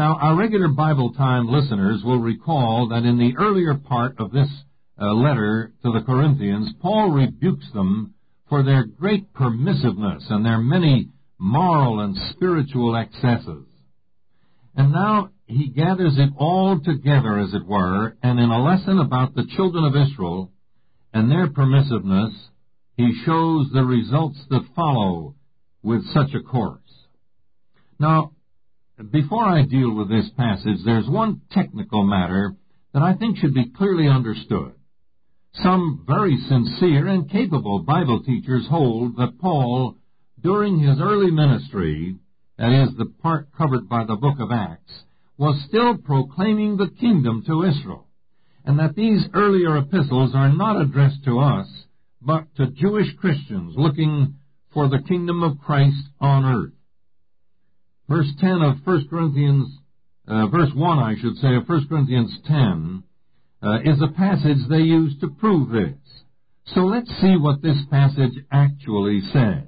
Now, our regular Bible time listeners will recall that in the earlier part of this letter to the Corinthians, Paul rebukes them for their great permissiveness and their many moral and spiritual excesses. And now he gathers it all together, as it were, and in a lesson about the children of Israel and their permissiveness, he shows the results that follow with such a course. Now, before I deal with this passage, there's one technical matter that I think should be clearly understood. Some very sincere and capable Bible teachers hold that Paul, during his early ministry, that is, the part covered by the book of Acts, was still proclaiming the kingdom to Israel, and that these earlier epistles are not addressed to us, but to Jewish Christians looking for the kingdom of Christ on earth. Verse 10 of 1 Corinthians, verse 1, I should say, of 1 Corinthians 10, is a passage they use to prove this. So let's see what this passage actually says.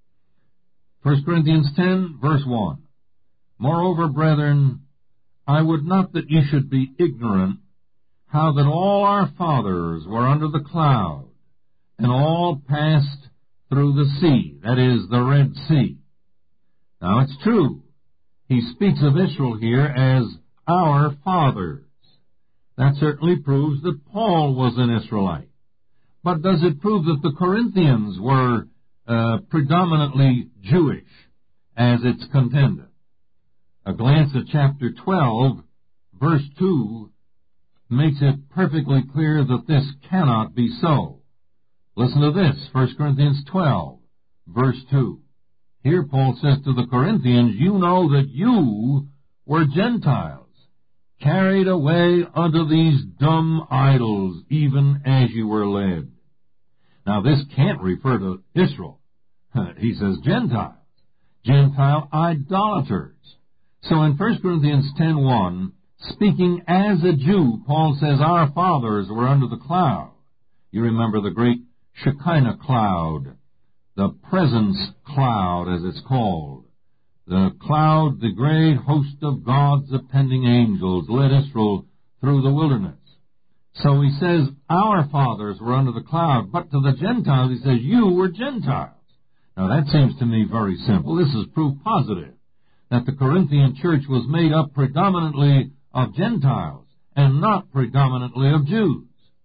1 Corinthians 10, verse 1. Moreover, brethren, I would not that ye should be ignorant how that all our fathers were under the cloud, and all passed through the sea, that is, the Red Sea. Now, it's true. He speaks of Israel here as our fathers. That certainly proves that Paul was an Israelite. But does it prove that the Corinthians were predominantly Jewish, as it's contended? A glance at chapter 12, verse 2, makes it perfectly clear that this cannot be so. Listen to this, 1 Corinthians 12, verse 2. Here Paul says to the Corinthians, you know that you were Gentiles, carried away unto these dumb idols, even as you were led. Now this can't refer to Israel. He says Gentiles, Gentile idolaters. So in 1 Corinthians 10:1, speaking as a Jew, Paul says our fathers were under the cloud. You remember the great Shekinah cloud, the presence cloud, as it's called. The cloud, the great host of God's attending angels, led Israel through the wilderness. So he says, our fathers were under the cloud, but to the Gentiles he says, you were Gentiles. Now that seems to me very simple. This is proof positive that the Corinthian church was made up predominantly of Gentiles and not predominantly of Jews.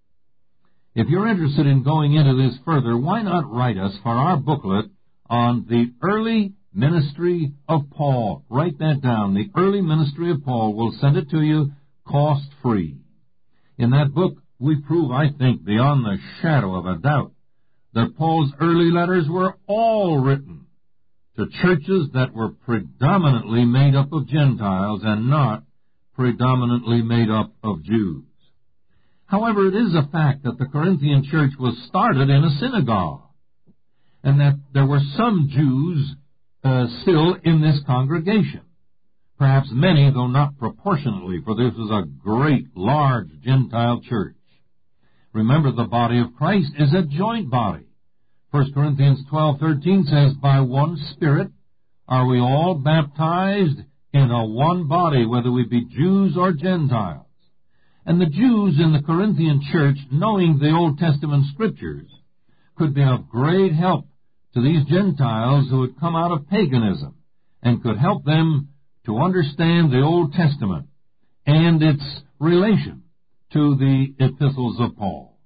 If you're interested in going into this further, why not write us for our booklet on the early ministry of Paul? Write that down, the early ministry of Paul. We'll send it to you cost-free. In that book, we prove, I think, beyond the shadow of a doubt, that Paul's early letters were all written to churches that were predominantly made up of Gentiles and not predominantly made up of Jews. However, it is a fact that the Corinthian church was started in a synagogue, and that there were some Jews still in this congregation. Perhaps many, though not proportionately, for this was a great, large Gentile church. Remember, the body of Christ is a joint body. 1 Corinthians 12:13 says, by one Spirit are we all baptized in a one body, whether we be Jews or Gentiles. And the Jews in the Corinthian church, knowing the Old Testament Scriptures, could be of great help to these Gentiles who had come out of paganism, and could help them to understand the Old Testament and its relation to the epistles of Paul.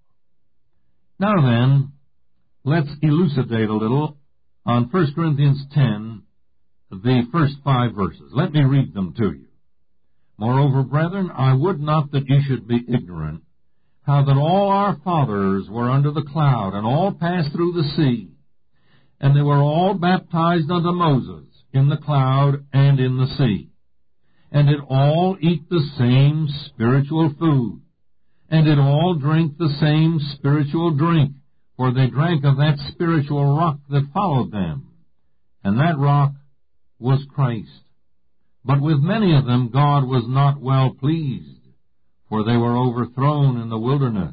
Now then, let's elucidate a little on 1 Corinthians 10, the first 5 verses. Let me read them to you. Moreover, brethren, I would not that ye should be ignorant, how that all our fathers were under the cloud, and all passed through the sea, and they were all baptized unto Moses in the cloud and in the sea. And did all eat the same spiritual food, and did all drink the same spiritual drink, for they drank of that spiritual rock that followed them, and that rock was Christ. But with many of them God was not well pleased, for they were overthrown in the wilderness.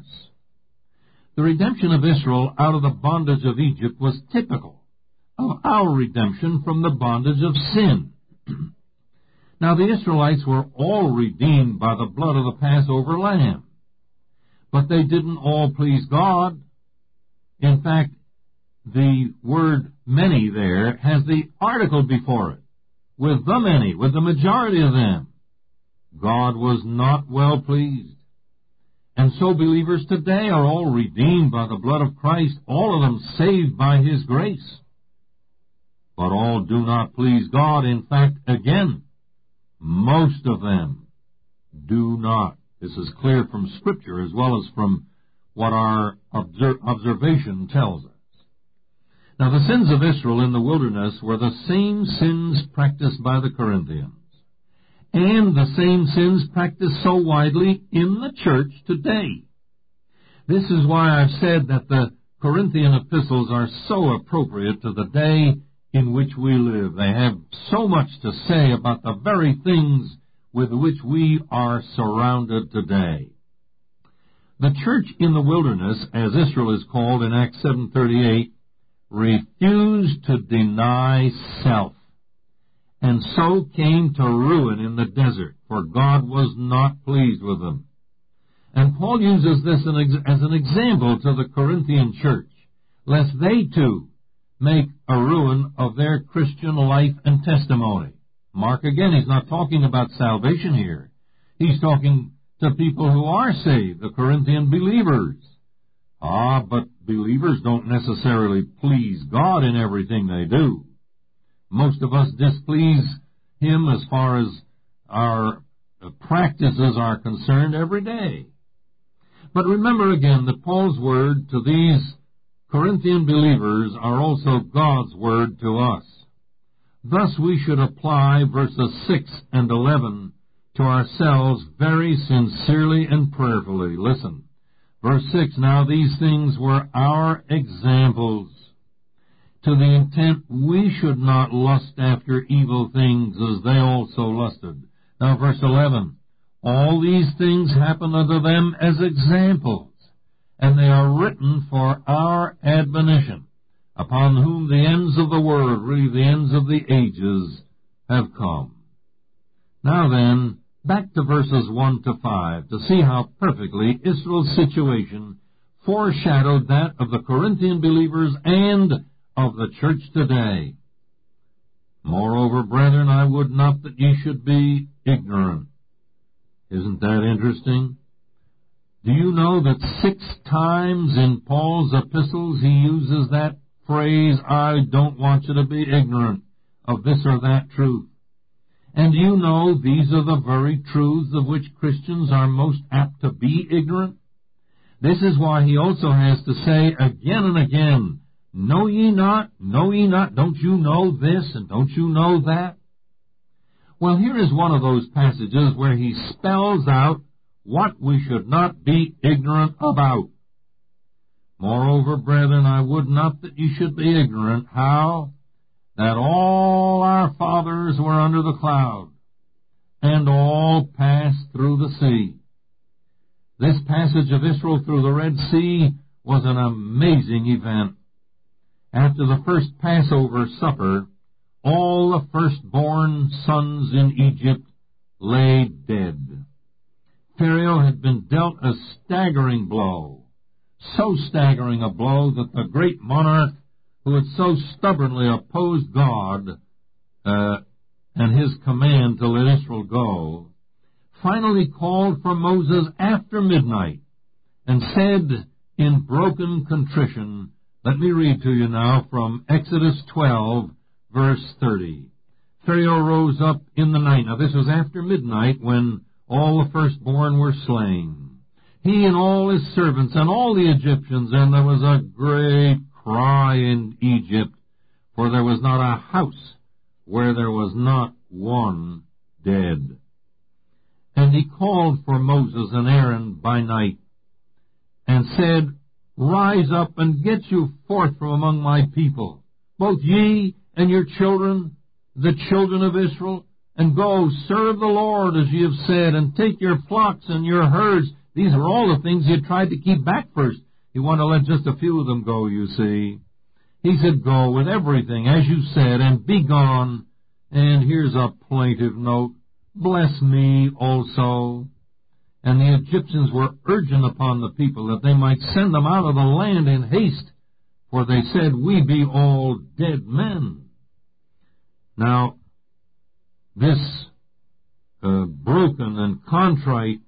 The redemption of Israel out of the bondage of Egypt was typical of our redemption from the bondage of sin. Now the Israelites were all redeemed by the blood of the Passover lamb, but they didn't all please God. In fact, the word many there has the article before it, with the many, with the majority of them. God was not well pleased. And so believers today are all redeemed by the blood of Christ, all of them saved by His grace. But all do not please God. In fact, again, most of them do not. This is clear from Scripture as well as from what our observation tells us. Now, the sins of Israel in the wilderness were the same sins practiced by the Corinthians, and the same sins practiced so widely in the church today. This is why I've said that the Corinthian epistles are so appropriate to the day in which we live. They have so much to say about the very things with which we are surrounded today. The church in the wilderness, as Israel is called in Acts 7:38, refused to deny self, and so came to ruin in the desert, for God was not pleased with them. And Paul uses this as an example to the Corinthian church, lest they too make a ruin of their Christian life and testimony. Mark again, he's not talking about salvation here. He's talking to people who are saved, the Corinthian believers. But believers don't necessarily please God in everything they do. Most of us displease Him as far as our practices are concerned every day. But remember again that Paul's word to these Corinthian believers are also God's word to us. Thus we should apply verses 6 and 11 to ourselves very sincerely and prayerfully. Listen. Verse 6, now these things were our examples, to the intent we should not lust after evil things as they also lusted. Now verse 11, all these things happen unto them as examples, and they are written for our admonition, upon whom the ends of the world, really the ends of the ages, have come. Now then, back to verses 1 to 5, to see how perfectly Israel's situation foreshadowed that of the Corinthian believers and of the church today. Moreover, brethren, I would not that ye should be ignorant. Isn't that interesting? Do you know that 6 times in Paul's epistles he uses that phrase, I don't want you to be ignorant of this or that truth? And you know these are the very truths of which Christians are most apt to be ignorant. This is why he also has to say again and again, know ye not, don't you know this and don't you know that? Well, here is one of those passages where he spells out what we should not be ignorant about. Moreover, brethren, I would not that ye should be ignorant, how? That all our fathers were under the cloud, and all passed through the sea. This passage of Israel through the Red Sea was an amazing event. After the first Passover supper, all the firstborn sons in Egypt lay dead. Pharaoh had been dealt a staggering blow, so staggering a blow that the great monarch who had so stubbornly opposed God and His command to let Israel go, finally called for Moses after midnight and said in broken contrition, let me read to you now from Exodus 12, verse 30. Pharaoh rose up in the night. Now this was after midnight when all the firstborn were slain. He and all his servants and all the Egyptians, and there was a great cry in Egypt, for there was not a house where there was not one dead. And he called for Moses and Aaron by night, and said, rise up and get you forth from among my people, both ye and your children, the children of Israel, and go serve the Lord as ye have said, and take your flocks and your herds. These are all the things he tried to keep back first. He wanted to let just a few of them go, you see. He said, go with everything, as you said, and be gone. And here's a plaintive note. bless me also." And the Egyptians were urgent upon the people that they might send them out of the land in haste, for they said, "We be all dead men." Now, this broken and contrite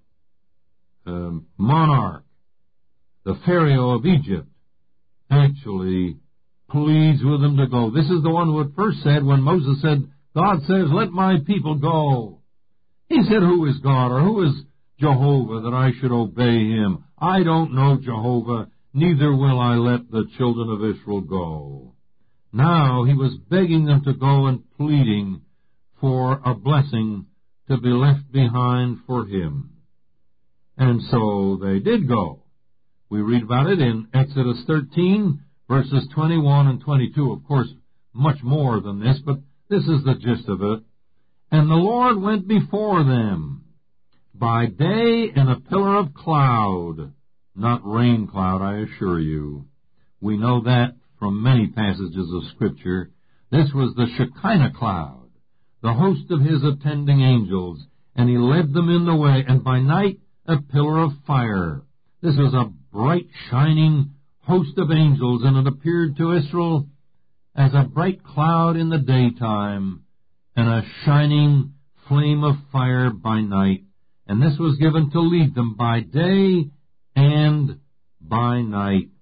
monarch, the Pharaoh of Egypt, actually pleads with them to go. This is the one who at first said, when Moses said, "God says, let my people go," he said, "Who is God, or who is Jehovah, that I should obey him? I don't know Jehovah, neither will I let the children of Israel go." Now he was begging them to go and pleading for a blessing to be left behind for him. And so they did go. We read about it in Exodus 13, verses 21 and 22. Of course, much more than this, but this is the gist of it. "And the Lord went before them by day in a pillar of cloud," not rain cloud, I assure you. We know that from many passages of Scripture. This was the Shekinah cloud, the host of his attending angels, and he led them in the way, and by night a pillar of fire. This was a bright, shining host of angels, and it appeared to Israel as a bright cloud in the daytime, and a shining flame of fire by night. And this was given to lead them by day and by night.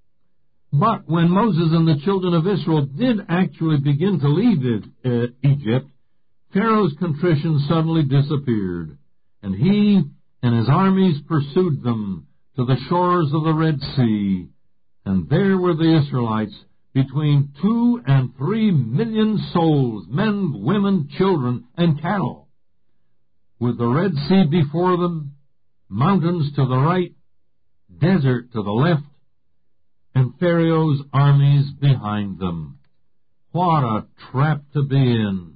But when Moses and the children of Israel did actually begin to leave Egypt, Pharaoh's contrition suddenly disappeared, and he and his armies pursued them to the shores of the Red Sea, and there were the Israelites, between 2 and 3 million souls, men, women, children, and cattle, with the Red Sea before them, mountains to the right, desert to the left, and Pharaoh's armies behind them. What a trap to be in!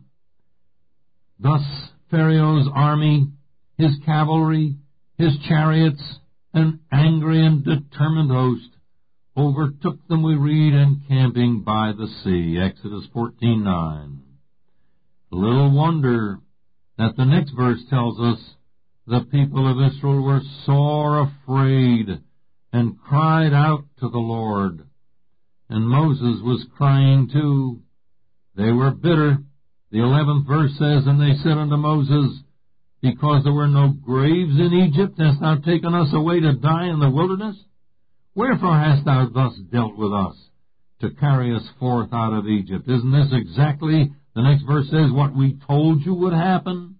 Thus Pharaoh's army, his cavalry, his chariots, an angry and determined host, overtook them, we read, encamping by the sea. Exodus 14:9. Little wonder that the next verse tells us the people of Israel were sore afraid and cried out to the Lord. And Moses was crying too. They were bitter. The 11th verse says, "And they said unto Moses, Because there were no graves in Egypt, hast thou taken us away to die in the wilderness? Wherefore hast thou thus dealt with us, to carry us forth out of Egypt?" Isn't this exactly, the next verse says, what we told you would happen?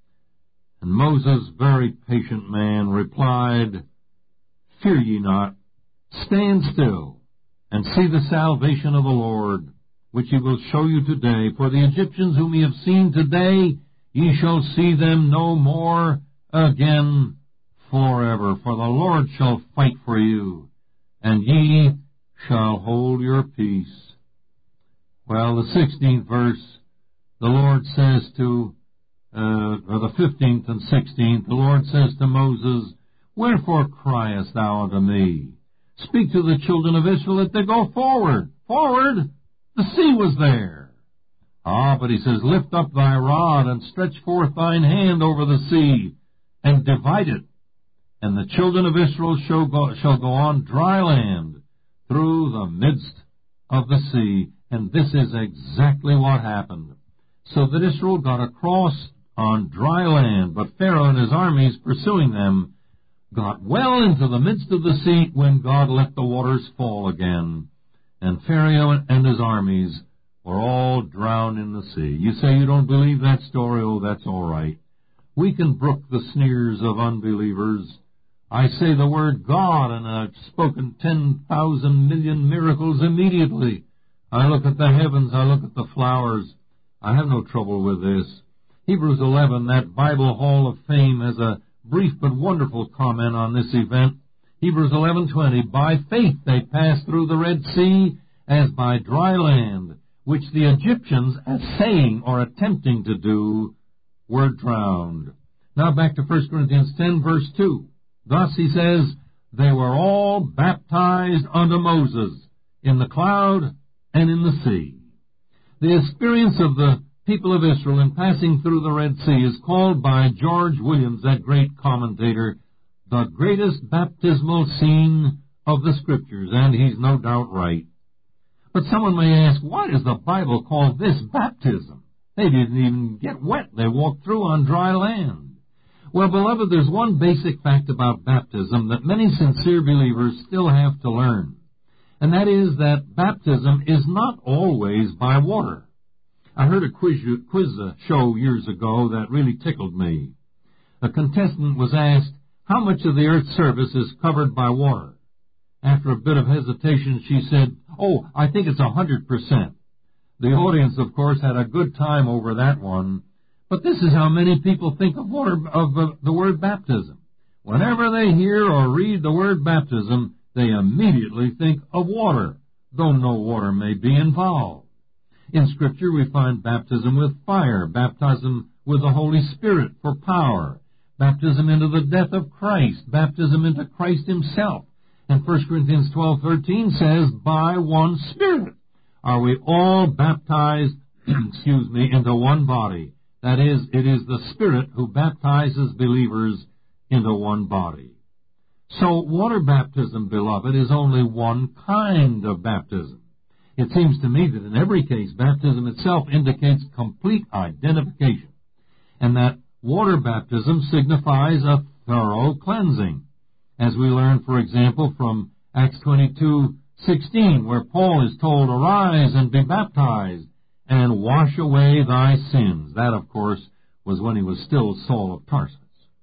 And Moses, very patient man, replied, "Fear ye not, stand still, and see the salvation of the Lord, which he will show you today. For the Egyptians whom ye have seen today, ye shall see them no more again forever. For the Lord shall fight for you, and ye shall hold your peace." Well, the 16th verse, the Lord says to, or the 15th and 16th, the Lord says to Moses, "Wherefore criest thou unto me? Speak to the children of Israel that they go forward." Forward? The sea was there. But he says, "Lift up thy rod, and stretch forth thine hand over the sea, and divide it. And the children of Israel shall go on dry land through the midst of the sea." And this is exactly what happened. So that Israel got across on dry land, but Pharaoh and his armies pursuing them got well into the midst of the sea when God let the waters fall again. And Pharaoh and his armies were all drowned in the sea. You say you don't believe that story? Oh, that's all right. We can brook the sneers of unbelievers. I say the word God, and I've spoken 10,000 million miracles immediately. I look at the heavens, I look at the flowers. I have no trouble with this. Hebrews 11, that Bible Hall of Fame, has a brief but wonderful comment on this event. Hebrews 11:20, "By faith they passed through the Red Sea as by dry land, which the Egyptians, as saying or attempting to do, were drowned." Now back to 1 Corinthians 10, verse 2. Thus he says, "They were all baptized unto Moses in the cloud and in the sea." The experience of the people of Israel in passing through the Red Sea is called by George Williams, that great commentator, the greatest baptismal scene of the Scriptures, and he's no doubt right. But someone may ask, why does the Bible call this baptism? They didn't even get wet. They walked through on dry land. Well, beloved, there's one basic fact about baptism that many sincere believers still have to learn, and that is that baptism is not always by water. I heard a quiz show years ago that really tickled me. A contestant was asked, how much of the earth's surface is covered by water? After a bit of hesitation, she said, I think it's 100%. The audience, of course, had a good time over that one, but this is how many people think of the word baptism. Whenever they hear or read the word baptism, they immediately think of water, though no water may be involved. In Scripture, we find baptism with fire, baptism with the Holy Spirit for power, baptism into the death of Christ, baptism into Christ himself. And 1 Corinthians 12:13 says, by one Spirit are we all baptized, into one body. That is, it is the Spirit who baptizes believers into one body. So water baptism, beloved, is only one kind of baptism. It seems to me that in every case, baptism itself indicates complete identification, and that water baptism signifies a thorough cleansing, as we learn, for example, from Acts 22:16, where Paul is told, arise and be baptized, and wash away thy sins. That, of course, was when he was still Saul of Tarsus.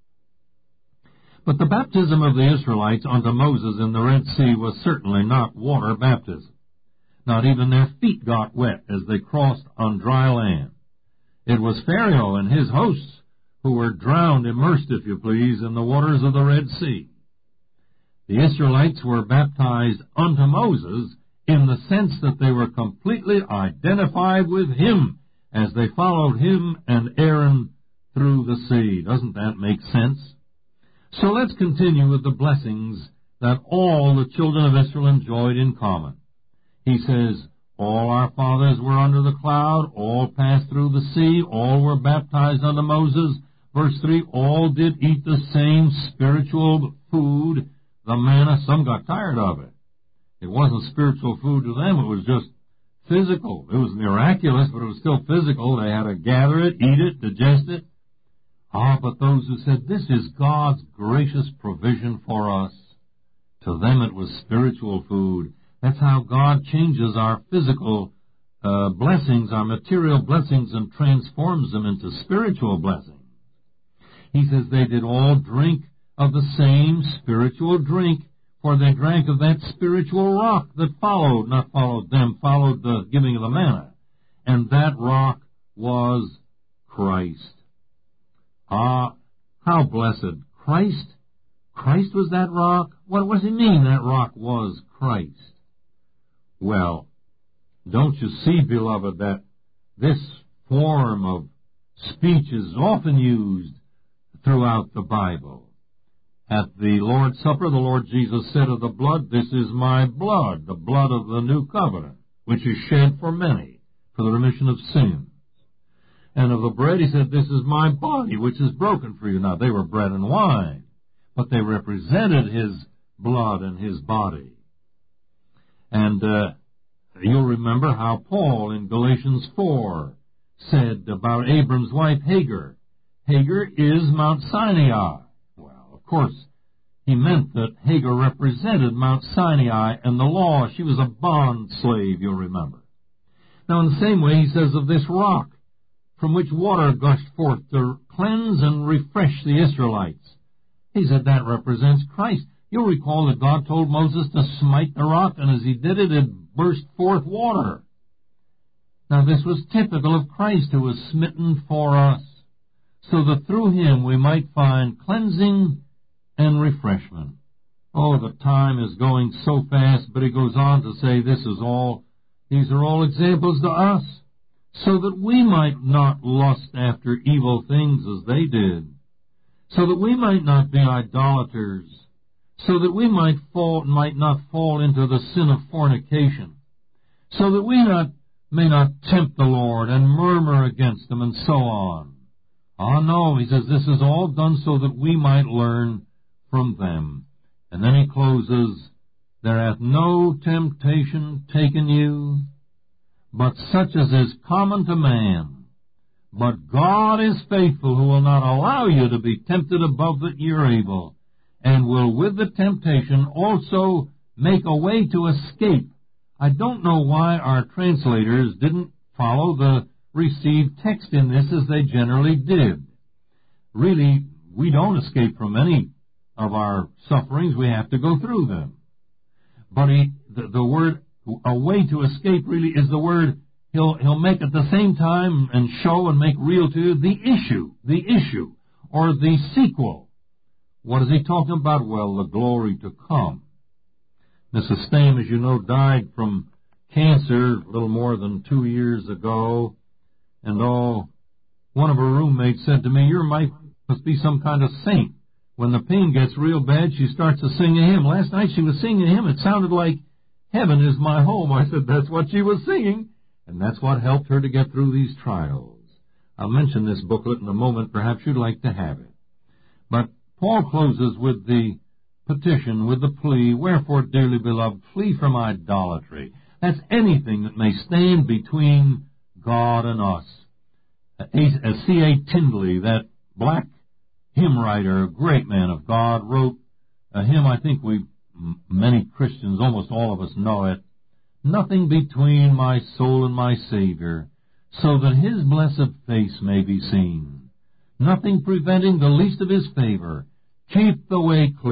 But the baptism of the Israelites unto Moses in the Red Sea was certainly not water baptism. Not even their feet got wet as they crossed on dry land. It was Pharaoh and his hosts who were drowned, immersed, if you please, in the waters of the Red Sea. The Israelites were baptized unto Moses in the sense that they were completely identified with him as they followed him and Aaron through the sea. Doesn't that make sense? So let's continue with the blessings that all the children of Israel enjoyed in common. He says, all our fathers were under the cloud, all passed through the sea, all were baptized unto Moses. Verse 3, all did eat the same spiritual food, the manna. Some got tired of it. It wasn't spiritual food to them, it was just physical. It was miraculous, but it was still physical. They had to gather it, eat it, digest it. But those who said, this is God's gracious provision for us, to them it was spiritual food. That's how God changes our physical blessings, our material blessings, and transforms them into spiritual blessings. He says they did all drink of the same spiritual drink, for they drank of that spiritual rock that followed the giving of the manna. And that rock was Christ. How blessed. Christ? Christ was that rock? What does he mean that rock was Christ? Well, don't you see, beloved, that this form of speech is often used throughout the Bible? At the Lord's Supper, the Lord Jesus said of the blood, this is my blood, the blood of the new covenant, which is shed for many, for the remission of sins. And of the bread, he said, this is my body, which is broken for you. Now, they were bread and wine, but they represented his blood and his body. And you'll remember how Paul in Galatians 4 said about Abram's wife Hagar, Hagar is Mount Sinai. Well, of course, he meant that Hagar represented Mount Sinai and the law. She was a bond slave, you'll remember. Now, in the same way, he says of this rock, from which water gushed forth to cleanse and refresh the Israelites. He said that represents Christ. You'll recall that God told Moses to smite the rock, and as he did it, it burst forth water. Now, this was typical of Christ, who was smitten for us, so that through him we might find cleansing and refreshment. Oh, the time is going so fast, but he goes on to say these are all examples to us, so that we might not lust after evil things as they did, so that we might not be idolaters, so that we might not fall into the sin of fornication, so that we may not tempt the Lord and murmur against him and so on. Ah, no, he says, this is all done so that we might learn from them. And then he closes, there hath no temptation taken you, but such as is common to man. But God is faithful, who will not allow you to be tempted above that ye are able, and will with the temptation also make a way to escape. I don't know why our translators didn't follow the received text in this as they generally did. Really, we don't escape from any of our sufferings. We have to go through them. But the word, a way to escape, really is the word he'll make at the same time and show and make real to you the issue, or the sequel. What is he talking about? Well, the glory to come. Mrs. Stame, as you know, died from cancer a little more than 2 years ago, and one of her roommates said to me, your wife must be some kind of saint. When the pain gets real bad, she starts to sing a hymn. Last night she was singing a hymn. It sounded like, heaven is my home. I said, that's what she was singing, and that's what helped her to get through these trials. I'll mention this booklet in a moment. Perhaps you'd like to have it. But Paul closes with the petition, with the plea, wherefore, dearly beloved, flee from idolatry. That's anything that may stand between God and us. C.A. Tindley, that black hymn writer, a great man of God, wrote a hymn I think many Christians, almost all of us know it. Nothing between my soul and my Savior, so that his blessed face may be seen. Nothing preventing the least of his favor. Keep the way clear.